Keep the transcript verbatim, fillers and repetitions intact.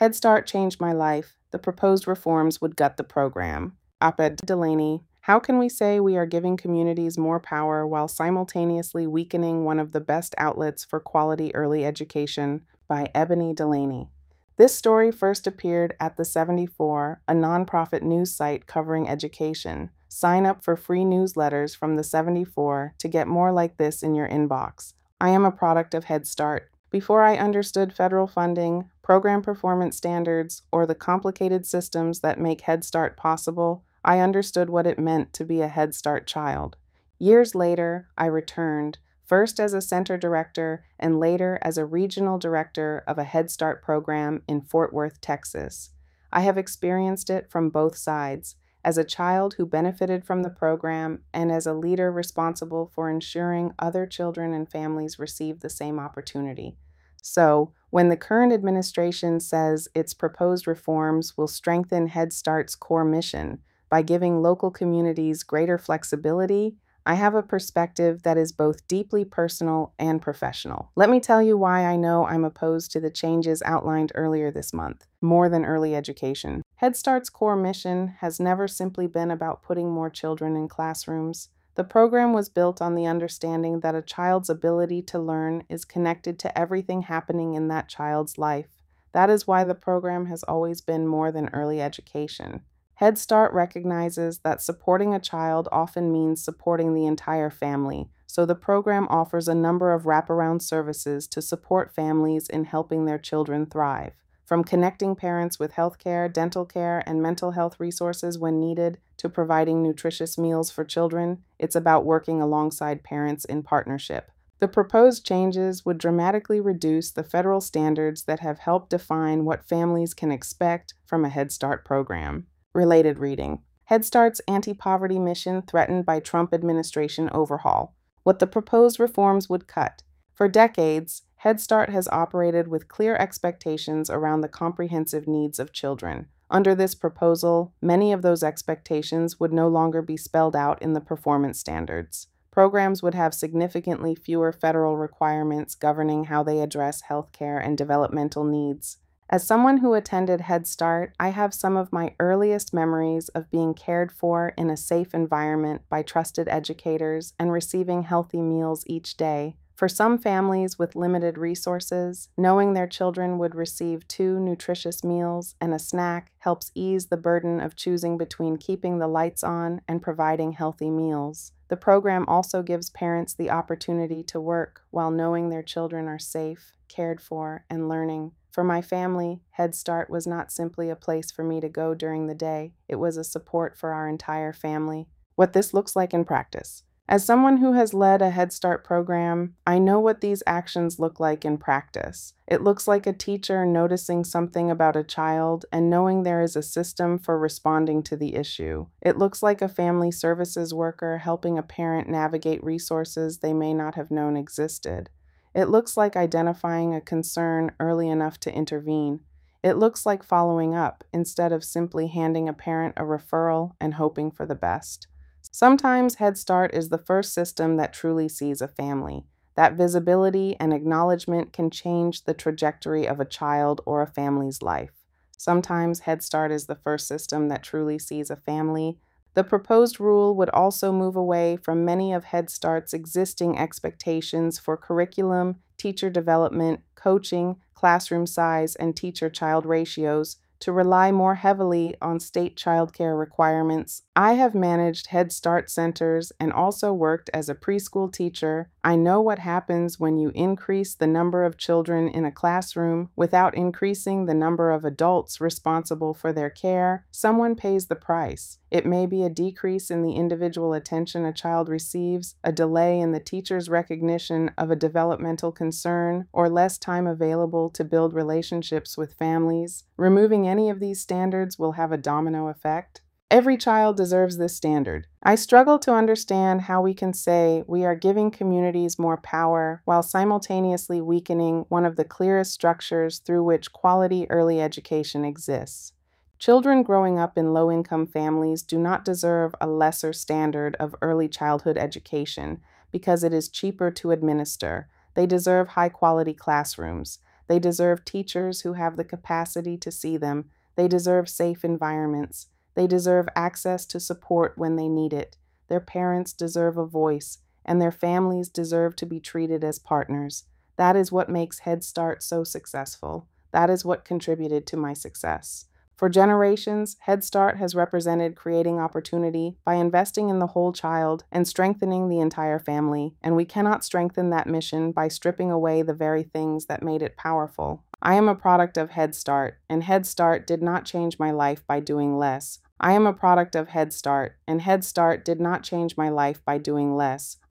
Head Start changed my life. The proposed reforms would gut the program. Op-ed Delaney, how can we say we are giving communities more power while simultaneously weakening one of the best outlets for quality early education? By Ebony Delaney. This story first appeared at The seventy-four, a nonprofit news site covering education. Sign up for free newsletters from The seventy-four to get more like this in your inbox. I am a product of Head Start. Before I understood federal funding, program performance standards, or the complicated systems that make Head Start possible, I understood what it meant to be a Head Start child. Years later, I returned, first as a center director and later as a regional director of a Head Start program in Fort Worth, Texas. I have experienced it from both sides, as a child who benefited from the program and as a leader responsible for ensuring other children and families receive the same opportunity. So, when the current administration says its proposed reforms will strengthen Head Start's core mission by giving local communities greater flexibility, I have a perspective that is both deeply personal and professional. Let me tell you why I know I'm opposed to the changes outlined earlier this month. More than early education. Head Start's core mission has never simply been about putting more children in classrooms. The program was built on the understanding that a child's ability to learn is connected to everything happening in that child's life. That is why the program has always been more than early education. Head Start recognizes that supporting a child often means supporting the entire family, so the program offers a number of wraparound services to support families in helping their children thrive. From connecting parents with healthcare, dental care, and mental health resources when needed, to providing nutritious meals for children, it's about working alongside parents in partnership. The proposed changes would dramatically reduce the federal standards that have helped define what families can expect from a Head Start program. Related reading. Head Start's anti-poverty mission threatened by Trump administration overhaul. What the proposed reforms would cut. For decades, Head Start has operated with clear expectations around the comprehensive needs of children. Under this proposal, many of those expectations would no longer be spelled out in the performance standards. Programs would have significantly fewer federal requirements governing how they address healthcare and developmental needs. As someone who attended Head Start, I have some of my earliest memories of being cared for in a safe environment by trusted educators and receiving healthy meals each day. For some families with limited resources, knowing their children would receive two nutritious meals and a snack helps ease the burden of choosing between keeping the lights on and providing healthy meals. The program also gives parents the opportunity to work while knowing their children are safe, cared for, and learning. For my family, Head Start was not simply a place for me to go during the day. It was a support for our entire family. What this looks like in practice. As someone who has led a Head Start program, I know what these actions look like in practice. It looks like a teacher noticing something about a child and knowing there is a system for responding to the issue. It looks like a family services worker helping a parent navigate resources they may not have known existed. It looks like identifying a concern early enough to intervene. It looks like following up instead of simply handing a parent a referral and hoping for the best. Sometimes Head Start is the first system that truly sees a family. That visibility and acknowledgement can change the trajectory of a child or a family's life. Sometimes Head Start is the first system that truly sees a family. The proposed rule would also move away from many of Head Start's existing expectations for curriculum, teacher development, coaching, classroom size, and teacher-child ratios to rely more heavily on state child care requirements. I have managed Head Start centers and also worked as a preschool teacher. I know what happens when you increase the number of children in a classroom without increasing the number of adults responsible for their care. Someone pays the price. It may be a decrease in the individual attention a child receives, a delay in the teacher's recognition of a developmental concern, or less time available to build relationships with families. Removing any of these standards will have a domino effect. Every child deserves this standard. I struggle to understand how we can say we are giving communities more power while simultaneously weakening one of the clearest structures through which quality early education exists. Children growing up in low-income families do not deserve a lesser standard of early childhood education because it is cheaper to administer. They deserve high-quality classrooms. They deserve teachers who have the capacity to see them. They deserve safe environments. They deserve access to support when they need it. Their parents deserve a voice, and their families deserve to be treated as partners. That is what makes Head Start so successful. That is what contributed to my success. For generations, Head Start has represented creating opportunity by investing in the whole child and strengthening the entire family, and we cannot strengthen that mission by stripping away the very things that made it powerful. I am a product of Head Start, and Head Start did not change my life by doing less. I am a product of Head Start, and Head Start did not change my life by doing less.